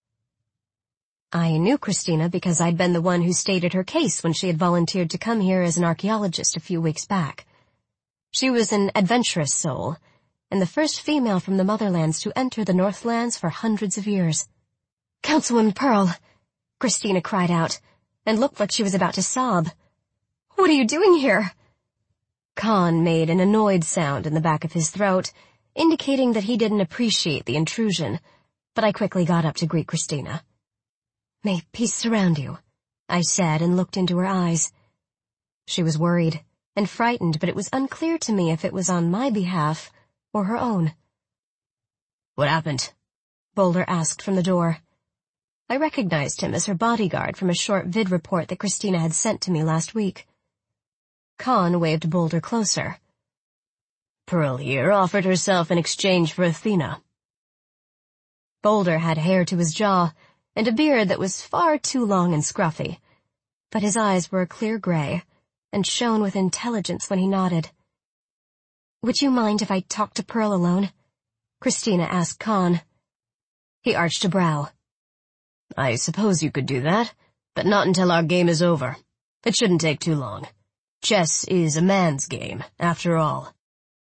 I knew Christina because I'd been the one who stated her case when she had volunteered to come here as an archaeologist a few weeks back. She was an adventurous soul, and the first female from the Motherlands to enter the Northlands for hundreds of years. "Councilwoman Pearl," Christina cried out, and looked like she was about to sob. "What are you doing here?" Khan made an annoyed sound in the back of his throat, indicating that he didn't appreciate the intrusion, but I quickly got up to greet Christina. "May peace surround you," I said and looked into her eyes. She was worried and frightened, but it was unclear to me if it was on my behalf or her own. "What happened?" Boulder asked from the door. I recognized him as her bodyguard from a short vid report that Christina had sent to me last week. Khan waved Boulder closer. "Pearl here offered herself in exchange for Athena." Boulder had hair to his jaw, and a beard that was far too long and scruffy, but his eyes were a clear gray, and shone with intelligence when he nodded. "Would you mind if I talked to Pearl alone?" Christina asked Khan. He arched a brow. "I suppose you could do that, but not until our game is over. It shouldn't take too long. Chess is a man's game, after all."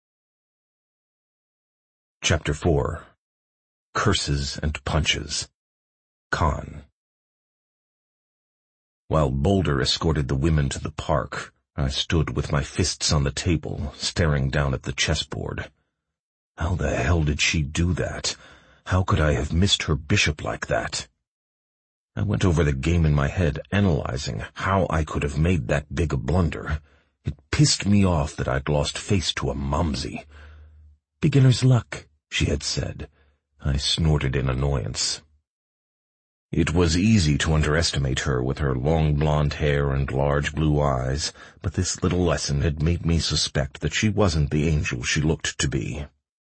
Chapter 4. Curses and Punches. Khan. While Boulder escorted the women to the park, I stood with my fists on the table, staring down at the chessboard. How the hell did she do that? How could I have missed her bishop like that? I went over the game in my head, analyzing how I could have made that big a blunder. It pissed me off that I'd lost face to a mumsy. "Beginner's luck," she had said. I snorted in annoyance. It was easy to underestimate her with her long blonde hair and large blue eyes, but this little lesson had made me suspect that she wasn't the angel she looked to be.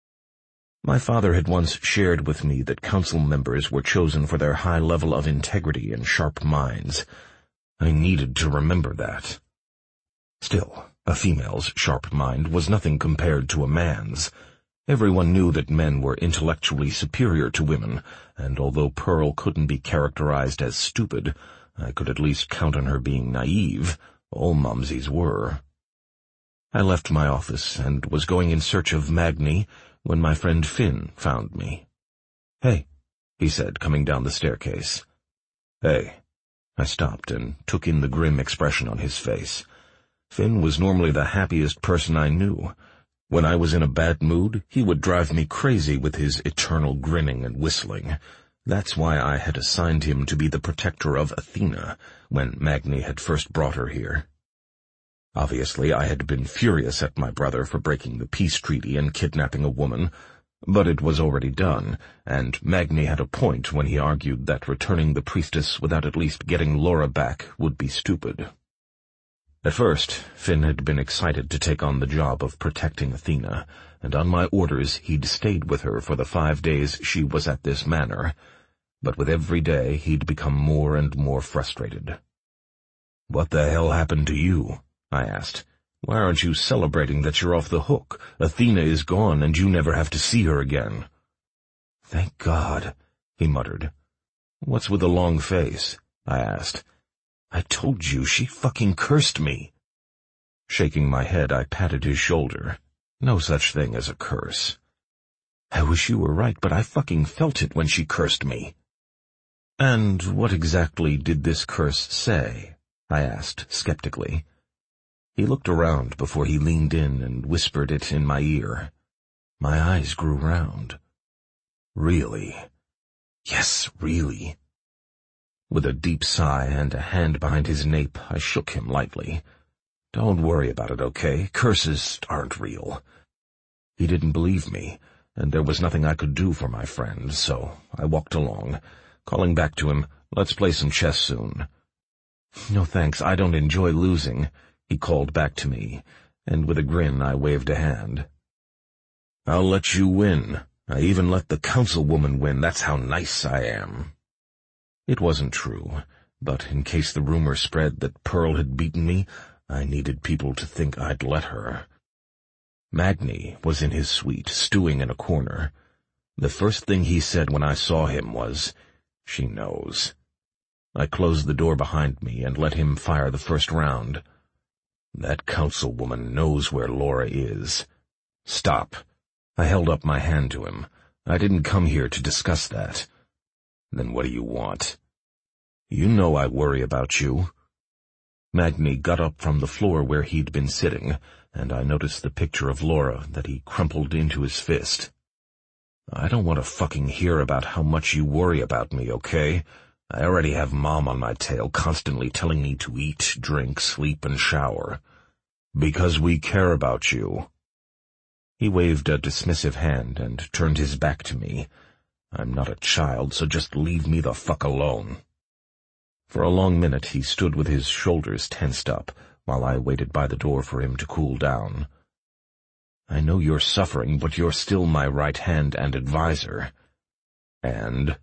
My father had once shared with me that council members were chosen for their high level of integrity and sharp minds. I needed to remember that. Still, a female's sharp mind was nothing compared to a man's. Everyone knew that men were intellectually superior to women, and although Pearl couldn't be characterized as stupid, I could at least count on her being naive. All mumsies were. I left my office and was going in search of Magni when my friend Finn found me. "Hey," he said, coming down the staircase. "Hey." I stopped and took in the grim expression on his face. Finn was normally the happiest person I knew. When I was in a bad mood, he would drive me crazy with his eternal grinning and whistling. That's why I had assigned him to be the protector of Athena when Magni had first brought her here. Obviously, I had been furious at my brother for breaking the peace treaty and kidnapping a woman, but it was already done, and Magni had a point when he argued that returning the priestess without at least getting Laura back would be stupid. At first, Finn had been excited to take on the job of protecting Athena, and on my orders he'd stayed with her for the 5 days she was at this manor, but with every day he'd become more and more frustrated. "What the hell happened to you?" I asked. "Why aren't you celebrating that you're off the hook? Athena is gone and you never have to see her again." "Thank God," he muttered. "What's with the long face?" I asked. "I told you she fucking cursed me." Shaking my head, I patted his shoulder. "No such thing as a curse." "I wish you were right, but I fucking felt it when she cursed me." "And what exactly did this curse say?" I asked skeptically. He looked around before he leaned in and whispered it in my ear. My eyes grew round. "Really?" "Yes, really." With a deep sigh and a hand behind his nape, I shook him lightly. Don't worry about it, okay? Curses aren't real. He didn't believe me, and there was nothing I could do for my friend, so I walked along, calling back to him, "Let's play some chess soon." "No thanks, I don't enjoy losing," he called back to me, and with a grin I waved a hand. "I'll let you win. I even let the councilwoman win. That's how nice I am." It wasn't true, but in case the rumor spread that Pearl had beaten me, I needed people to think I'd let her. Magni was in his suite, stewing in a corner. The first thing he said when I saw him was, "She knows." I closed the door behind me and let him fire the first round. "That councilwoman knows where Laura is." "Stop." I held up my hand to him. "I didn't come here to discuss that." "Then what do you want?" "You know I worry about you." Magni got up from the floor where he'd been sitting, and I noticed the picture of Laura that he crumpled into his fist. "I don't want to fucking hear about how much you worry about me, okay? I already have Mom on my tail, constantly telling me to eat, drink, sleep, and shower. Because we care about you." He waved a dismissive hand and turned his back to me. "I'm not a child, so just leave me the fuck alone." For a long minute he stood with his shoulders tensed up, while I waited by the door for him to cool down. "I know you're suffering, but you're still my right hand and advisor. And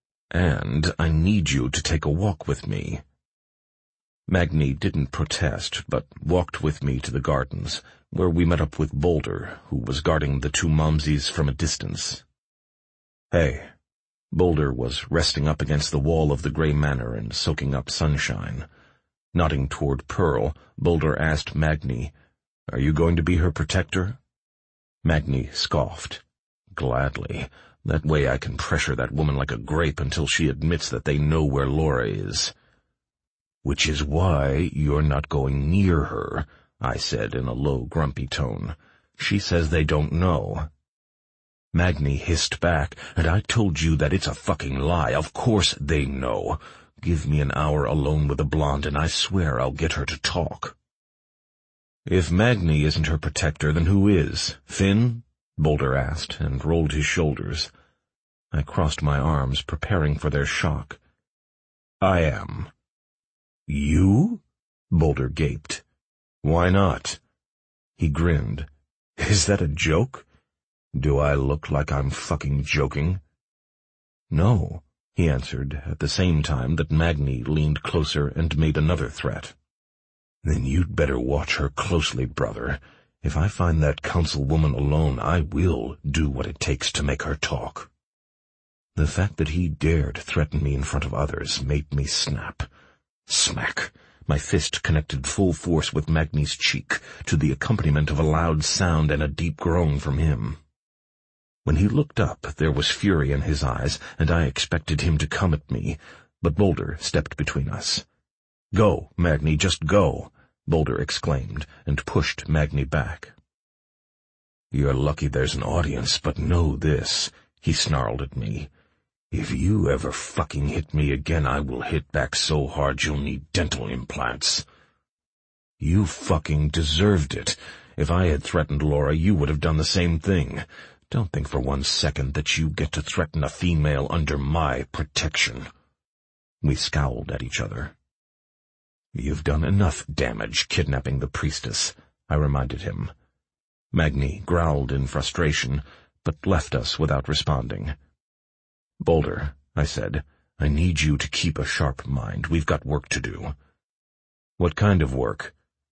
I need you to take a walk with me." Magni didn't protest, but walked with me to the gardens, where we met up with Boulder, who was guarding the two Momsies from a distance. "Hey." Boulder was resting up against the wall of the gray manor and soaking up sunshine. Nodding toward Pearl, Boulder asked Magni, "Are you going to be her protector?" Magni scoffed. "Gladly. That way I can pressure that woman like a grape until she admits that they know where Laura is." "Which is why you're not going near her," I said in a low, grumpy tone. "She says they don't know." Magni hissed back, "And I told you that it's a fucking lie. Of course they know. Give me an hour alone with the blonde, and I swear I'll get her to talk." "If Magni isn't her protector, then who is? Finn?" Boulder asked, and rolled his shoulders. I crossed my arms, preparing for their shock. "I am." "You?" Boulder gaped. "Why not?" He grinned. "Is that a joke? Do I look like I'm fucking joking?" "No," he answered, at the same time that Magni leaned closer and made another threat. "Then you'd better watch her closely, brother. If I find that councilwoman alone, I will do what it takes to make her talk." The fact that he dared threaten me in front of others made me snap. Smack! My fist connected full force with Magni's cheek, to the accompaniment of a loud sound and a deep groan from him. When he looked up, there was fury in his eyes, and I expected him to come at me, but Boulder stepped between us. "Go, Magni, just go!" Boulder exclaimed, and pushed Magni back. "You're lucky there's an audience, but know this," he snarled at me. "If you ever fucking hit me again, I will hit back so hard you'll need dental implants." "You fucking deserved it. If I had threatened Laura, you would have done the same thing. Don't think for 1 second that you get to threaten a female under my protection." We scowled at each other. "You've done enough damage kidnapping the priestess," I reminded him. Magni growled in frustration, but left us without responding. "Boulder," I said, "I need you to keep a sharp mind. We've got work to do." "What kind of work?"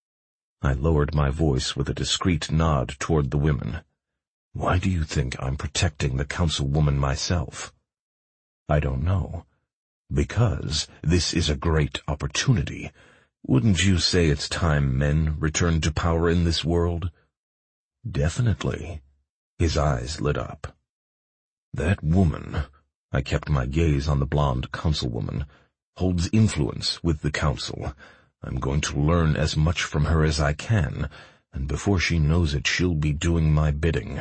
I lowered my voice with a discreet nod toward the women. "Why do you think I'm protecting the councilwoman myself?" "I don't know." "Because this is a great opportunity. Wouldn't you say it's time men returned to power in this world?" "Definitely." His eyes lit up. "That woman," I kept my gaze on the blonde councilwoman, "holds influence with the council. I'm going to learn as much from her as I can, and before she knows it, she'll be doing my bidding."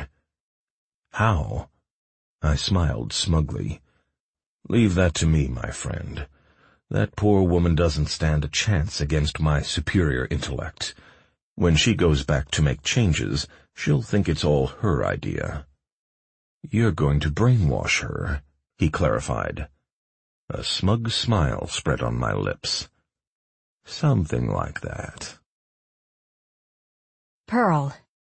"How?" I smiled smugly. "Leave that to me, my friend. That poor woman doesn't stand a chance against my superior intellect. When she goes back to make changes, she'll think it's all her idea." "You're going to brainwash her," he clarified. A smug smile spread on my lips. "Something like that." Pearl.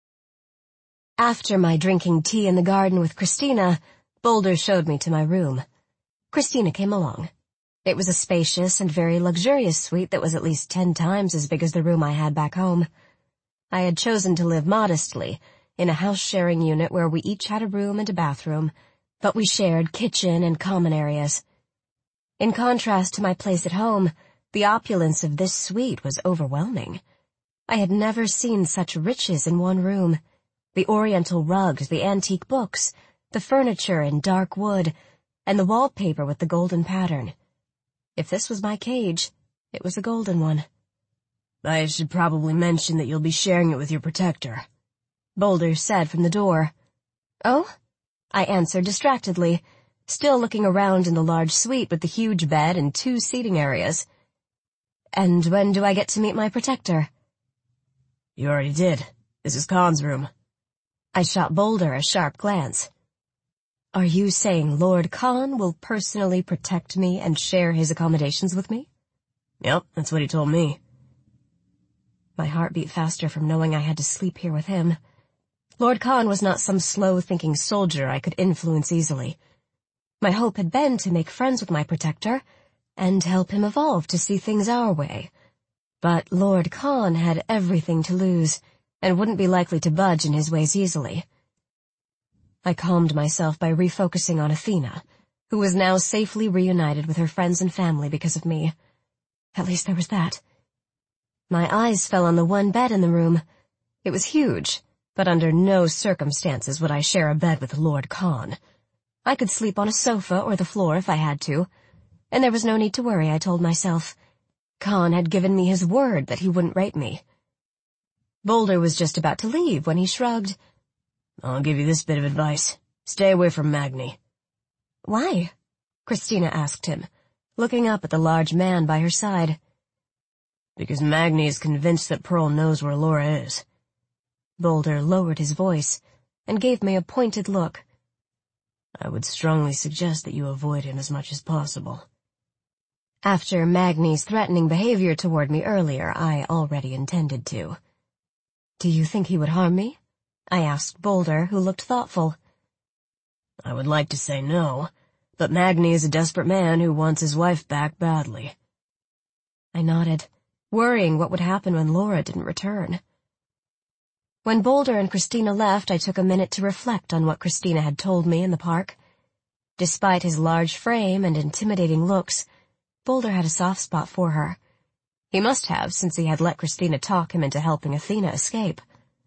After my drinking tea in the garden with Christina, Boulder showed me to my room. Christina came along. It was a spacious and very luxurious suite that was at least 10 times as big as the room I had back home. I had chosen to live modestly, in a house-sharing unit where we each had a room and a bathroom, but we shared kitchen and common areas. In contrast to my place at home, the opulence of this suite was overwhelming. I had never seen such riches in one room. The oriental rugs, the antique books, the furniture in dark wood, and the wallpaper with the golden pattern. If this was my cage, it was a golden one. "I should probably mention that you'll be sharing it with your protector," Boulder said from the door. "Oh?" I answered distractedly, still looking around in the large suite with the huge bed and 2 seating areas. "And when do I get to meet my protector?" "You already did. This is Khan's room." I shot Boulder a sharp glance. "Are you saying Lord Khan will personally protect me and share his accommodations with me?" "Yep, that's what he told me." My heart beat faster from knowing I had to sleep here with him. Lord Khan was not some slow-thinking soldier I could influence easily. My hope had been to make friends with my protector and help him evolve to see things our way. But Lord Khan had everything to lose and wouldn't be likely to budge in his ways easily. I calmed myself by refocusing on Athena, who was now safely reunited with her friends and family because of me. At least there was that. My eyes fell on the one bed in the room. It was huge, but under no circumstances would I share a bed with Lord Khan. I could sleep on a sofa or the floor if I had to, and there was no need to worry, I told myself. Khan had given me his word that he wouldn't rape me. Boulder was just about to leave when he shrugged. "I'll give you this bit of advice. Stay away from Magni." "Why?" Christina asked him, looking up at the large man by her side. "Because Magni is convinced that Pearl knows where Laura is." Boulder lowered his voice and gave me a pointed look. "I would strongly suggest that you avoid him as much as possible." After Magni's threatening behavior toward me earlier, I already intended to. "Do you think he would harm me?" I asked Boulder, who looked thoughtful. "I would like to say no, but Magni is a desperate man who wants his wife back badly." I nodded, worrying what would happen when Laura didn't return. When Boulder and Christina left, I took a minute to reflect on what Christina had told me in the park. Despite his large frame and intimidating looks, Boulder had a soft spot for her. He must have, since he had let Christina talk him into helping Athena escape.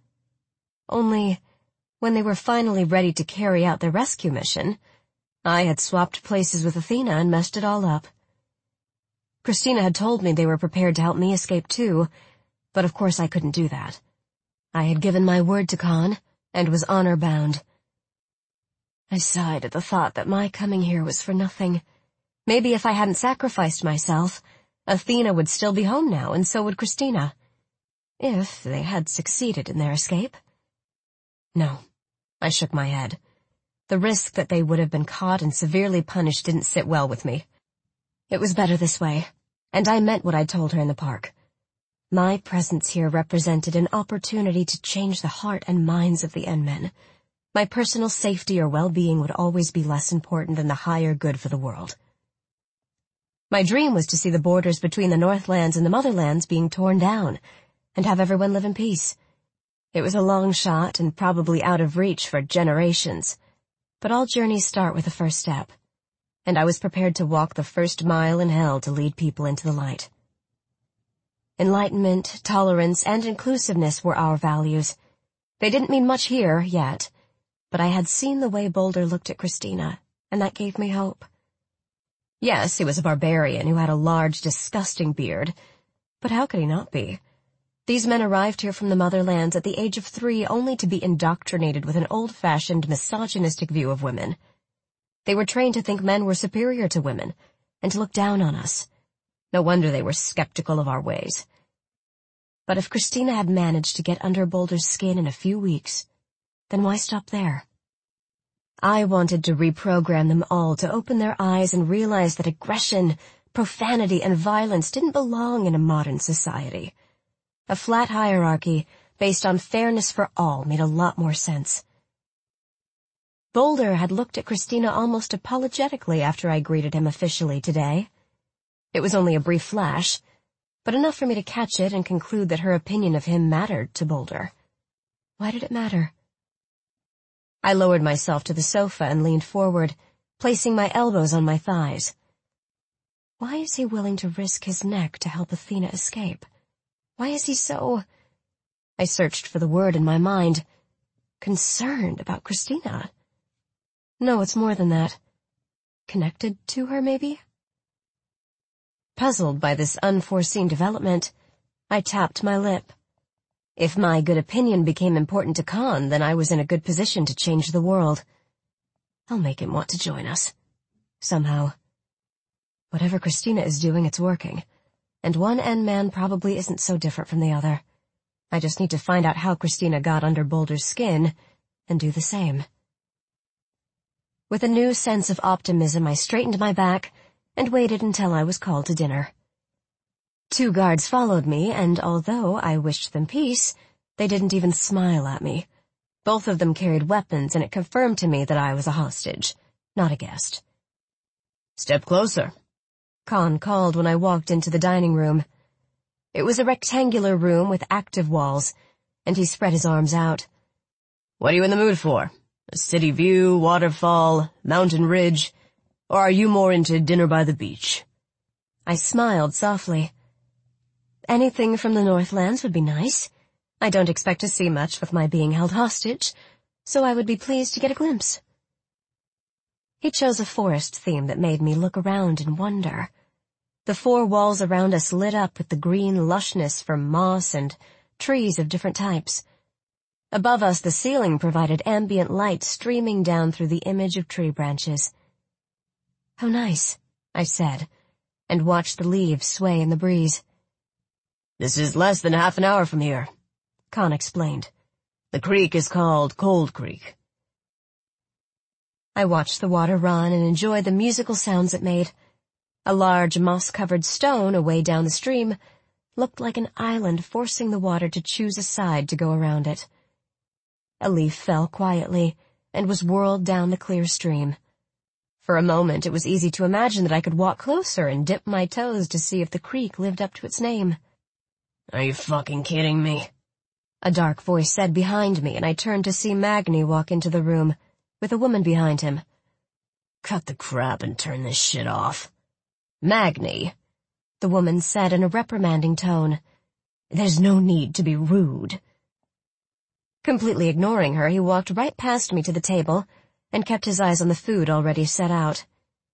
Only, when they were finally ready to carry out their rescue mission, I had swapped places with Athena and messed it all up. Christina had told me they were prepared to help me escape too, but of course I couldn't do that. I had given my word to Khan, and was honor-bound. I sighed at the thought that my coming here was for nothing. Maybe if I hadn't sacrificed myself, Athena would still be home now, and so would Christina. If they had succeeded in their escape. No, I shook my head. The risk that they would have been caught and severely punished didn't sit well with me. It was better this way, and I meant what I told her in the park. My presence here represented an opportunity to change the heart and minds of the N-men. My personal safety or well-being would always be less important than the higher good for the world. My dream was to see the borders between the Northlands and the Motherlands being torn down, and have everyone live in peace. It was a long shot and probably out of reach for generations, but all journeys start with the first step, and I was prepared to walk the first mile in hell to lead people into the light. Enlightenment, tolerance, and inclusiveness were our values. They didn't mean much here, yet, but I had seen the way Boulder looked at Christina, and that gave me hope. Yes, he was a barbarian who had a large, disgusting beard, but how could he not be? These men arrived here from the Motherlands at the age of 3 only to be indoctrinated with an old-fashioned, misogynistic view of women. They were trained to think men were superior to women, and to look down on us. No wonder they were skeptical of our ways. But if Christina had managed to get under Boulder's skin in a few weeks, then why stop there? I wanted to reprogram them all to open their eyes and realize that aggression, profanity, and violence didn't belong in a modern society. A flat hierarchy based on fairness for all made a lot more sense. Boulder had looked at Christina almost apologetically after I greeted him officially today. It was only a brief flash, but enough for me to catch it and conclude that her opinion of him mattered to Boulder. Why did it matter? I lowered myself to the sofa and leaned forward, placing my elbows on my thighs. Why is he willing to risk his neck to help Athena escape? Why is he so... I searched for the word in my mind. Concerned about Christina? No, it's more than that. Connected to her, maybe? Puzzled by this unforeseen development, I tapped my lip. If my good opinion became important to Khan, then I was in a good position to change the world. I'll make him want to join us. Somehow. Whatever Christina is doing, it's working. And one N-man probably isn't so different from the other. I just need to find out how Christina got under Boulder's skin, and do the same. With a new sense of optimism, I straightened my back and waited until I was called to dinner. 2 guards followed me, and although I wished them peace, they didn't even smile at me. Both of them carried weapons, and it confirmed to me that I was a hostage, not a guest. "Step closer," Khan called when I walked into the dining room. It was a rectangular room with active walls, and he spread his arms out. "What are you in the mood for? A city view, waterfall, mountain ridge, or are you more into dinner by the beach?" I smiled softly. Anything from the Northlands would be nice. I don't expect to see much with my being held hostage, so I would be pleased to get a glimpse. He chose a forest theme that made me look around in wonder. The 4 walls around us lit up with the green lushness from moss and trees of different types. Above us, the ceiling provided ambient light streaming down through the image of tree branches. "How nice," I said, and watched the leaves sway in the breeze. "This is less than half an hour from here," Khan explained. "The creek is called Cold Creek." I watched the water run and enjoyed the musical sounds it made. A large moss-covered stone away down the stream looked like an island forcing the water to choose a side to go around it. A leaf fell quietly and was whirled down the clear stream. For a moment it was easy to imagine that I could walk closer and dip my toes to see if the creek lived up to its name. "Are you fucking kidding me?" A dark voice said behind me, and I turned to see Magni walk into the room, with a woman behind him. "Cut the crap and turn this shit off." "Magni," the woman said in a reprimanding tone. "There's no need to be rude." Completely ignoring her, he walked right past me to the table and kept his eyes on the food already set out.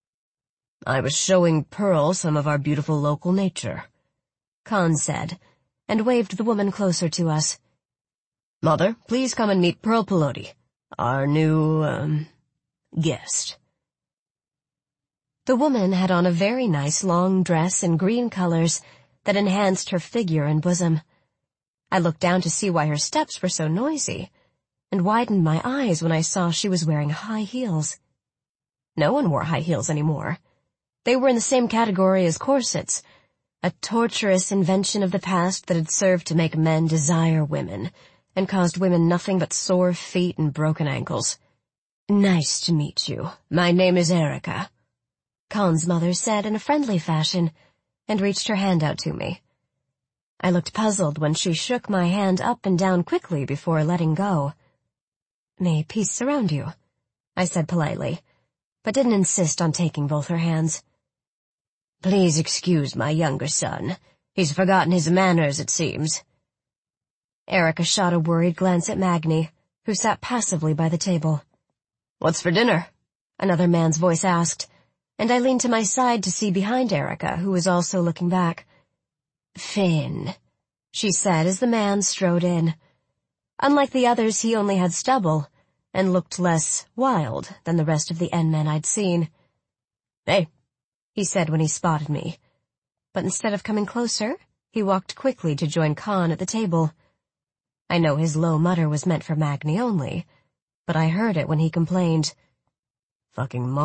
"I was showing Pearl some of our beautiful local nature," Khan said, and waved the woman closer to us. "Mother, please come and meet Pearl Pelodi, our new, guest." The woman had on a very nice long dress in green colors that enhanced her figure and bosom. I looked down to see why her steps were so noisy, and widened my eyes when I saw she was wearing high heels. No one wore high heels anymore. They were in the same category as corsets, a torturous invention of the past that had served to make men desire women, and caused women nothing but sore feet and broken ankles. "Nice to meet you. My name is Erica," Khan's mother said in a friendly fashion, and reached her hand out to me. I looked puzzled when she shook my hand up and down quickly before letting go. "May peace surround you," I said politely, but didn't insist on taking both her hands. "Please excuse my younger son. He's forgotten his manners, it seems." Erica shot a worried glance at Magni, who sat passively by the table. "What's for dinner?" another man's voice asked, and I leaned to my side to see behind Erica, who was also looking back. "Finn," she said as the man strode in. Unlike the others, he only had stubble, and looked less wild than the rest of the N-men I'd seen. "Hey," he said when he spotted me. But instead of coming closer, He walked quickly to join Khan at the table. I know his low mutter was meant for Magni only, but I heard it when he complained, "Fucking